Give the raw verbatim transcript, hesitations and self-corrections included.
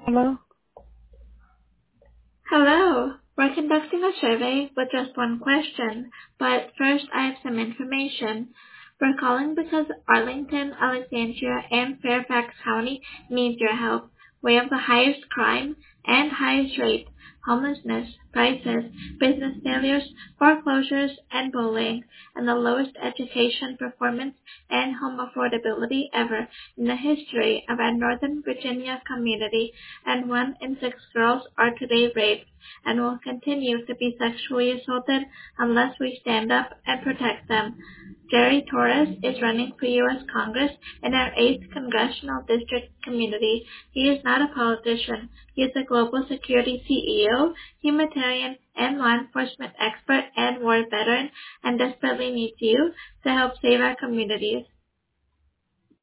Hello? Hello. We're conducting a survey with just one question, but first I have some information. We're calling because Arlington, Alexandria, and Fairfax County needs your help. We have the highest crime and highest rate, homelessness, prices, business failures, foreclosures, and bullying, and the lowest education performance and home affordability ever in the history of our Northern Virginia community, and one in six girls are today raped and will continue to be sexually assaulted unless we stand up and protect them. Jerry Torres is running for U S Congress in our eighth Congressional District community. He is not a politician. He is a global security C E O, humanitarian, and law enforcement expert and war veteran, and desperately needs you to help save our communities.